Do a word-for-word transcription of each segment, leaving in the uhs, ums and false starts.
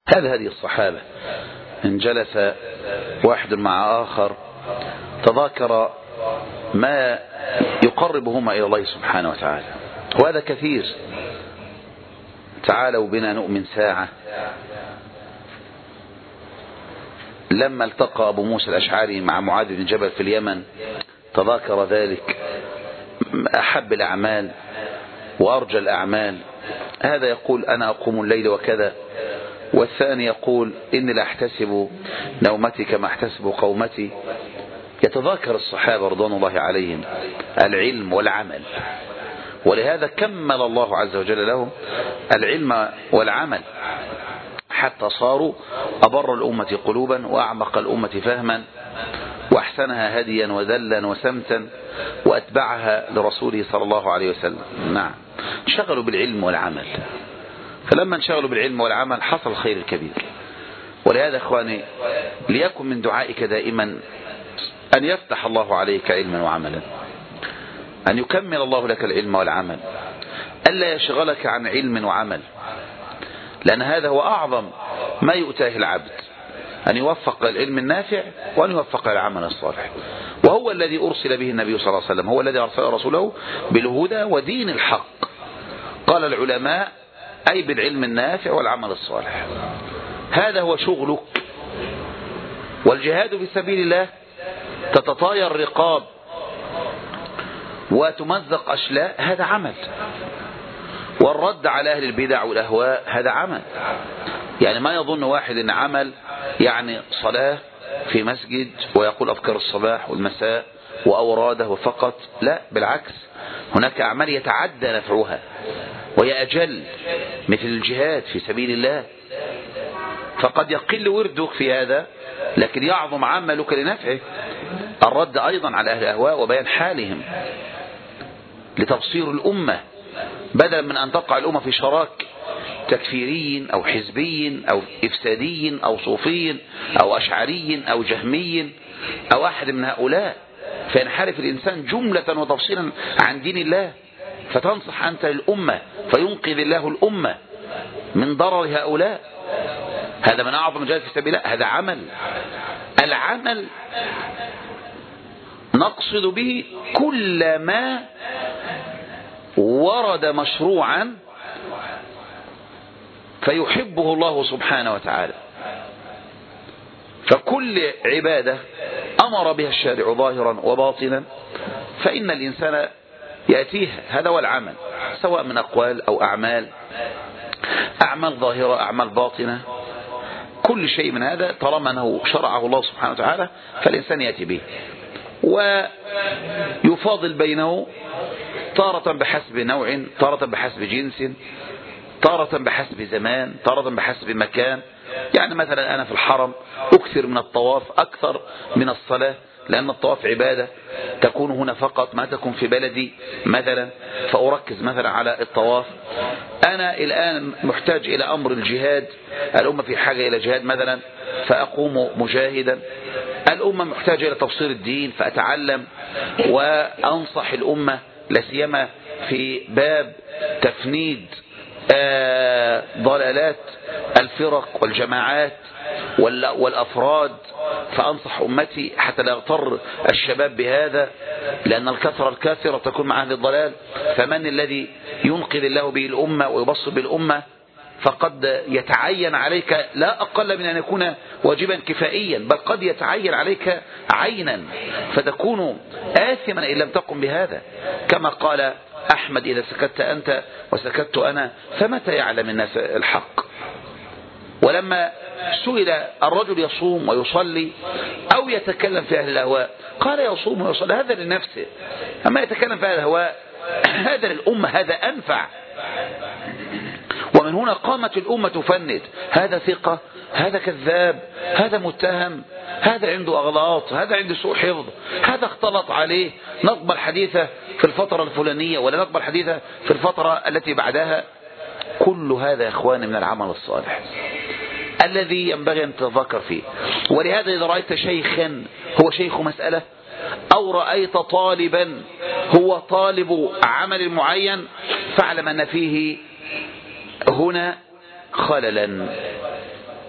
هذا هدي الصحابة. إن جلس واحد مع آخر تذاكر ما يقربهما إلى الله سبحانه وتعالى، وهذا كثير. تعالوا بنا نؤمن ساعة. لما التقى أبو موسى الأشعري مع معاذ بن جبل في اليمن تذاكر ذلك، أحب الأعمال وأرجى الأعمال. هذا يقول أنا أقوم الليل وكذا، والثاني يقول إني لا أحتسب نومتي كما أحتسب قومتي. يتذاكر الصحابة رضوان الله عليهم العلم والعمل، ولهذا كمل الله عز وجل لهم العلم والعمل حتى صاروا أبر الأمة قلوبا وأعمق الأمة فهما وأحسنها هديا وذلا وسمتا وأتبعها لرسوله صلى الله عليه وسلم. نعم، انشغلوا بالعلم والعمل، فلما انشغلوا بالعلم والعمل حصل الخير الكبير. ولهذا إخواني ليكن من دعائك دائما أن يفتح الله عليك علما وعملا، أن يكمل الله لك العلم والعمل، ألا يشغلك عن علم وعمل، لأن هذا هو أعظم ما يؤتاه العبد، أن يوفق للعلم النافع وأن يوفق للعمل الصالح. وهو الذي أرسل به النبي صلى الله عليه وسلم، هو الذي أرسل رسوله بالهدى ودين الحق. قال العلماء أي بالعلم النافع والعمل الصالح. هذا هو شغلك. والجهاد في سبيل الله تتطاير رقاب وتمزق أشلاء، هذا عمل. والرد على أهل البدع والأهواء هذا عمل. يعني ما يظن واحد أن عمل يعني صلاة في مسجد ويقول أذكار الصباح والمساء وأوراده فقط، لا، بالعكس، هناك أعمال يتعدى نفعها وهي أجل، مثل الجهاد في سبيل الله. فقد يقل وردك في هذا لكن يعظم عملك لنفعه. الرد أيضا على أهل الأهواء وبيان حالهم لتبصير الأمة، بدلا من أن تقع الأمة في شراك تكفيري أو حزبي أو إفسادي أو صوفي أو أشعري أو جهمي أو أحد من هؤلاء، فينحرف الإنسان جملة وتفصيلا عن دين الله، فتنصح أنت للأمة فينقذ الله الأمة من ضرر هؤلاء. هذا من أعظم جهاد في سبيل الله، هذا عمل. العمل نقصد به كل ما ورد مشروعا فيحبه الله سبحانه وتعالى. فكل عبادة أمر بها الشارع ظاهرا وباطنا فإن الإنسان يأتيها، هذا هو العمل، سواء من أقوال أو أعمال، أعمال ظاهرة أعمال باطنة، كل شيء من هذا طالما أنه شرعه الله سبحانه وتعالى فالإنسان يأتي به، ويفاضل بينه تارة بحسب نوع، تارة بحسب جنس، تارة بحسب زمان، تارة بحسب مكان. يعني مثلا أنا في الحرم أكثر من الطواف أكثر من الصلاة، لأن الطواف عبادة تكون هنا فقط ما تكون في بلدي مثلا، فأركز مثلا على الطواف. أنا الآن محتاج إلى أمر الجهاد، الأمة في حاجة إلى جهاد مثلا فأقوم مجاهدا. الأمة محتاجة إلى تبصير الدين فأتعلم وأنصح الأمة، لسيما في باب تفنيد ضلالات الفرق والجماعات والأفراد، فأنصح أمتي حتى لا يغتر الشباب بهذا، لأن الكثرة الكاثرة تكون مع أهل الضلال. فمن الذي ينقذ الله به الأمة ويبصر بالأمة؟ فقد يتعين عليك لا أقل من أن يكون واجبا كفائيا، بل قد يتعين عليك عينا فتكون آثما إن لم تقم بهذا. كما قال أحمد إذا سكت أنت وسكت أنا فمتى يعلم الناس الحق. ولما سئل الرجل يصوم ويصلي أو يتكلم في أهل الأهواء قال يصوم ويصلي، هذا لنفسه، أما يتكلم في أهل الأهواء هذا للأمة، هذا أنفع. ومن هنا قامت الأمة تفند، هذا ثقة، هذا كذاب، هذا متهم، هذا عنده أغلاط، هذا عنده سوء حفظ، هذا اختلط عليه، نقبل حديثه في الفترة الفلانية ولا نقبل حديثه في الفترة التي بعدها. كل هذا يا إخواني من العمل الصالح الذي ينبغي أن تتذكر فيه. ولهذا إذا رأيت شيخا هو شيخ مسألة أو رأيت طالبا هو طالب عمل معين فاعلم أن فيه هنا خللا،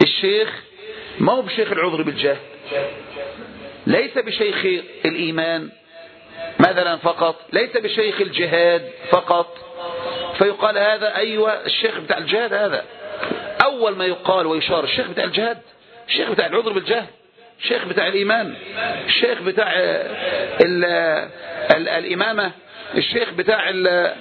الشيخ ما هو بشيخ العذر بالجهل، ليس بشيخ الإيمان مثلا فقط، ليس بشيخ الجهاد فقط، فيقال هذا أيوة الشيخ بتاع الجهاد. هذا أول ما يقال ويشار الشيخ بتاع الجهاد، الشيخ بتاع العذر بالجهل، الشيخ بتاع الإيمان، الشيخ بتاع ال ال الإمامة، الشيخ بتاع ال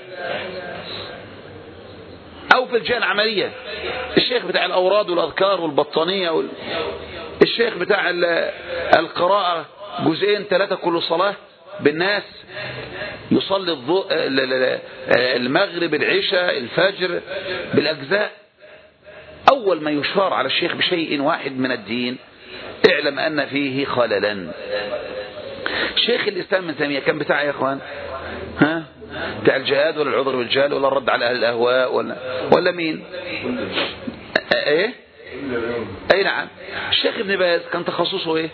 أو في الجهة العملية الشيخ بتاع الأوراد والأذكار والبطانية وال... الشيخ بتاع القراءة جزئين ثلاثة كل صلاة بالناس، يصلي الضوء المغرب العشاء الفجر بالأجزاء. أول ما يشار على الشيخ بشيء واحد من الدين اعلم أن فيه خللا. شيخ الإسلام ابن تيمية كان بتاع يا إخوان؟ ها؟ بتاع الجهاد ولا العذر بالجهل ولا الرد على أهل الأهواء ولا ولا مين؟ ايه؟ اي نعم. الشيخ ابن باز كان تخصصه ايه؟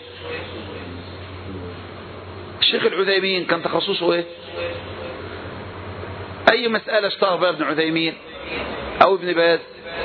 الشيخ العثيمين كان تخصصه ايه؟ اي مسألة اشتهر بها ابن عثيمين او ابن باز؟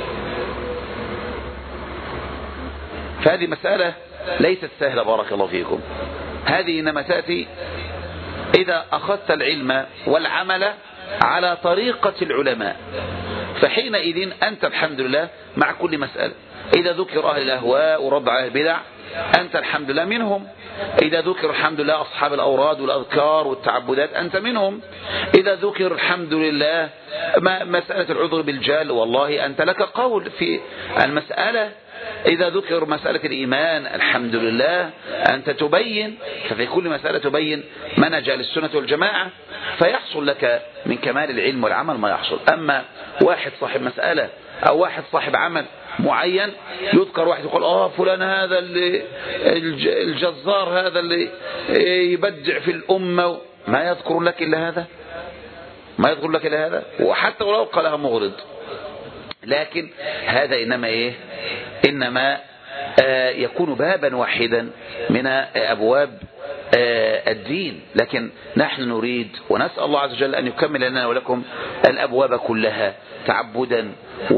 فهذه مسألة ليست سهلة بارك الله فيكم. هذه إنما تأتي إذا أخذت العلم والعمل على طريقة العلماء، فحينئذ أنت الحمد لله مع كل مسألة. إذا ذكر أهل الأهواء ورد على البدع أنت الحمد لله منهم. إذا ذكر الحمد لله أصحاب الأوراد والأذكار والتعبدات أنت منهم. إذا ذكر الحمد لله مسألة العذر بالجهل والله أنت لك قول في المسألة. إذا ذكر مسألة الإيمان الحمد لله أنت تبين، ففي كل مسألة تبين منهج السنة والجماعة، فيحصل لك من كمال العلم والعمل ما يحصل. أما واحد صاحب مسألة أو واحد صاحب عمل معين يذكر واحد يقول آه فلان هذا اللي الجزار هذا اللي يبدع في الأمة، ما يذكر لك إلا هذا، ما يذكر لك إلا هذا، وحتى ولو قالها مغرض. لكن هذا إنما إيه؟ إنما آه يكون بابا واحدا من أبواب آه الدين. لكن نحن نريد ونسأل الله عز وجل أن يكمل لنا ولكم الأبواب كلها تعبدا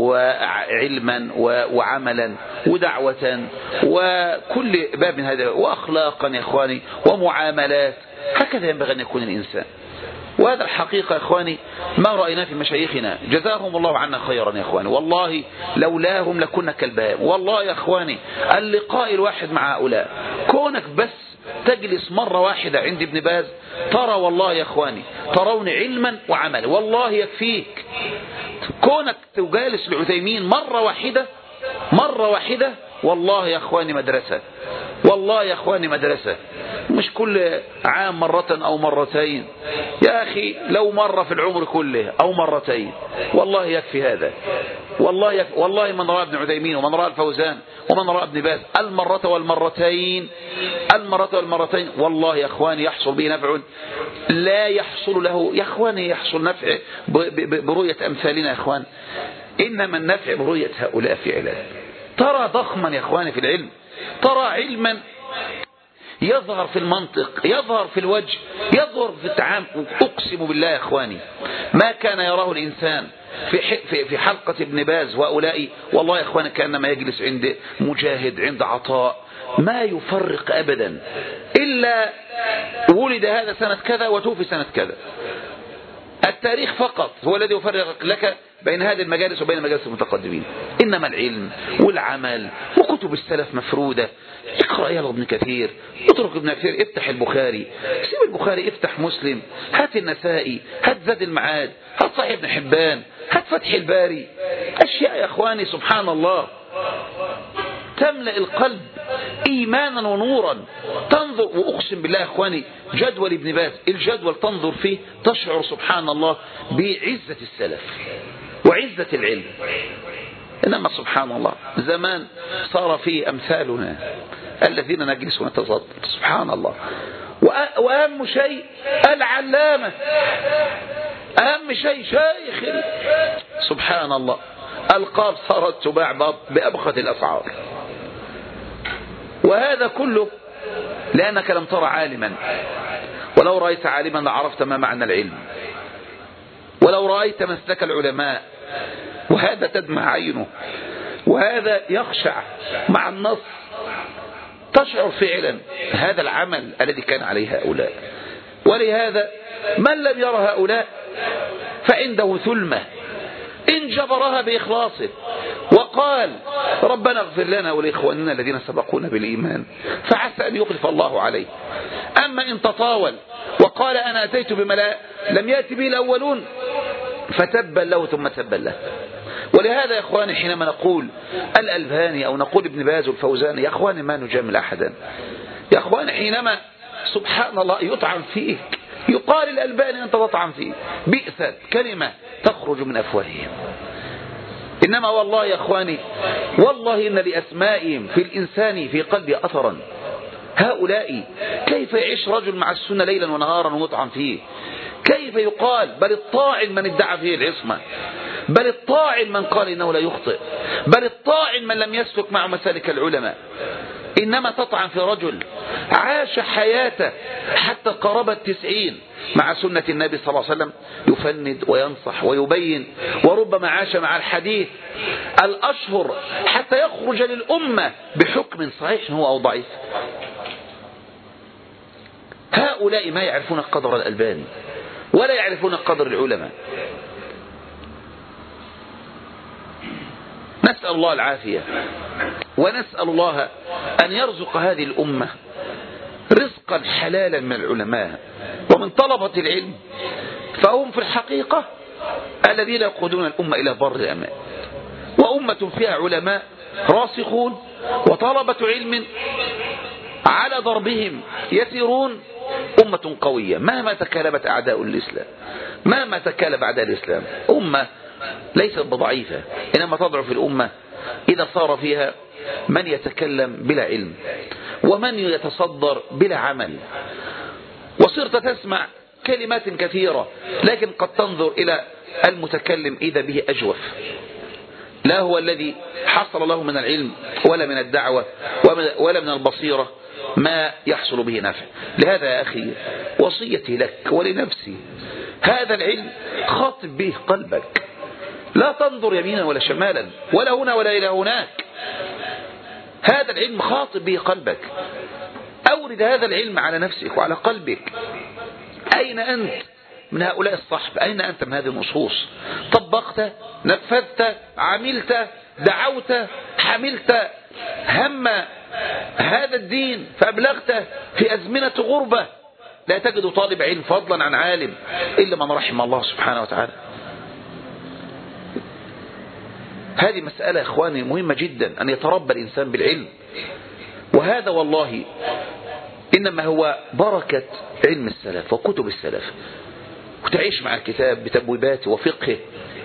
وعلما وعملا ودعوة وكل باب من هذا، وأخلاقا يا إخواني ومعاملات. هكذا ينبغي أن يكون الإنسان. وهذا الحقيقة يا إخواني ما رأينا في مشايخنا جزاهم الله عنا خيرا يا إخواني، والله لولاهم لكنا كالبهائم. والله يا إخواني اللقاء الواحد مع هؤلاء، كونك بس تجلس مرة واحدة عند ابن باز ترى والله يا إخواني ترون علما وعملا والله يكفيك. كونك تجالس العثيمين مرة واحدة مرة واحدة والله يا إخواني مدرسة، والله يا إخواني مدرسة، مش كل عام مرة أو مرتين يا أخي، لو مرة في العمر كله أو مرتين والله يكفي هذا. والله يكفي. والله من رأى ابن عثيمين ومن رأى الفوزان ومن رأى ابن باز المرة والمرتين المرة والمرتين والله يا إخواني يحصل به نفع لا يحصل له يا إخواني يحصل نفع برؤية أمثالنا يا إخوان. إنما النفع برؤية هؤلاء في علم. ترى ضخما يا إخواني في العلم، ترى علما يظهر في المنطق، يظهر في الوجه، يظهر في التعامل. أقسم بالله يا إخواني ما كان يراه الإنسان في في حلقة ابن باز وأولئي، والله يا إخواني كأنما يجلس عند مجاهد عند عطاء، ما يفرق أبدا إلا ولد هذا سنة كذا وتوفي سنة كذا. التاريخ فقط هو الذي يفرق لك بين هذه المجالس وبين مجالس المتقدمين. إنما العلم والعمل وكتب السلف مفرودة. اقرأ يا ابن كثير، اترك ابن كثير، افتح البخاري، سيب البخاري، افتح مسلم، هات النسائي، هات زاد المعاد، هات صحيح ابن حبان، هات فتح الباري. أشياء يا إخواني سبحان الله تملأ القلب إيمانا ونورا. تنظر، وأقسم بالله يا إخواني جدول ابن باز الجدول تنظر فيه تشعر سبحان الله بعزة السلف وعزة العلم. إنما سبحان الله زمان صار فيه أمثالنا الذين نجلس ونتصدر سبحان الله. وأهم شيء العلامة، أهم شيء شيخ سبحان الله. القاب صارت تباع بأبخس الأسعار، وهذا كله لأنك لم ترى عالما. ولو رأيت عالما لعرفت ما معنى العلم، ولو رأيت مسلك العلماء وهذا تدمع عينه وهذا يخشع مع النص، تشعر فعلا هذا العمل الذي كان عليه هؤلاء. ولهذا من لم ير هؤلاء فعنده ثلمة إن جبرها بإخلاصه وقال ربنا اغفر لنا ولإخواننا الذين سبقونا بالإيمان فعسى أن يخلف الله عليه. أما إن تطاول وقال أنا أتيت بما لم يأتي به الأولون فتبا له ثم تبا له. ولهذا يا إخواني حينما نقول الألباني أو نقول ابن باز والفوزاني، يا إخواني ما نجامل أحدا. يا إخواني حينما سبحان الله يطعن فيك يقال الألباني أنت تطعن فيه، بئست كلمة تخرج من أفواههم. إنما والله يا إخواني والله إن لأسمائهم في الإنسان في قلبي أثرا. هؤلاء كيف يعيش رجل مع السنة ليلا ونهارا ومطعن فيه؟ كيف يقال بل الطاعن من ادعى فيه العصمة، بل الطاعن من قال إنه لا يخطئ، بل الطاعن من لم يسلك مع مسالك العلماء. إنما تطعن في رجل عاش حياته حتى قرب التسعين مع سنة النبي صلى الله عليه وسلم يفند وينصح ويبين، وربما عاش مع الحديث الأشهر حتى يخرج للأمة بحكم صحيح هو أو ضعيف. هؤلاء ما يعرفون قدر الألباني ولا يعرفون قدر العلماء. نسأل الله العافية ونسأل الله أن يرزق هذه الأمة رزقا حلالا من العلماء ومن طلبة العلم، فهم في الحقيقة الذين يقودون الأمة إلى بر الأمان. وأمة فيها علماء راسخون وطلبة علم على ضربهم يسيرون أمة قوية مهما تكالبت أعداء الإسلام، مهما تكالب أعداء الإسلام. أمة ليست بضعيفة، إنما تضعف الأمة إذا صار فيها من يتكلم بلا علم ومن يتصدر بلا عمل. وصرت تسمع كلمات كثيرة لكن قد تنظر إلى المتكلم إذا به أجوف، لا هو الذي حصل له من العلم ولا من الدعوة ولا من البصيرة ما يحصل به نفع. لهذا يا أخي وصيتي لك ولنفسي، هذا العلم خاطب به قلبك، لا تنظر يمينا ولا شمالا ولا هنا ولا إلى هناك. هذا العلم خاطب به قلبك، أورد هذا العلم على نفسك وعلى قلبك. أين أنت من هؤلاء الصحب؟ أين أنت من هذه النصوص؟ طبقت، نفذت، عملت، دعوت، حملت هم هذا الدين فأبلغت في أزمنة غربة؟ لا تجد طالب علم فضلا عن عالم إلا من رحم الله سبحانه وتعالى. هذه مسألة يا إخواني مهمة جدا أن يتربى الإنسان بالعلم، وهذا والله إنما هو بركة علم السلف وكتب السلف، وتعيش مع الكتاب بتبويباته وفقهه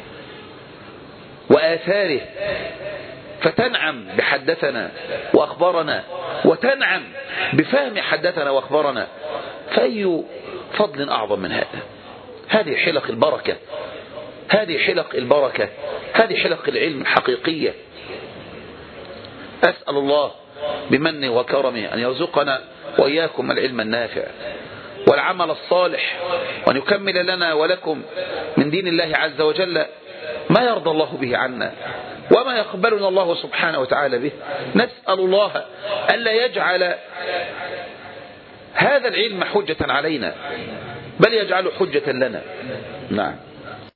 وآثاره فتنعم بحدثنا وأخبرنا وتنعم بفهم حدثنا وأخبرنا. فأي فضل أعظم من هذا؟ هذه حلق البركة، هذه حلق البركة، هذه حلق العلم الحقيقية. أسأل الله بمنه وكرمه أن يرزقنا وإياكم العلم النافع والعمل الصالح، وأن يكمل لنا ولكم من دين الله عز وجل ما يرضى الله به عنا وما يقبلنا الله سبحانه وتعالى به. نسأل الله ألا يجعل هذا العلم حجة علينا بل يجعله حجة لنا. نعم.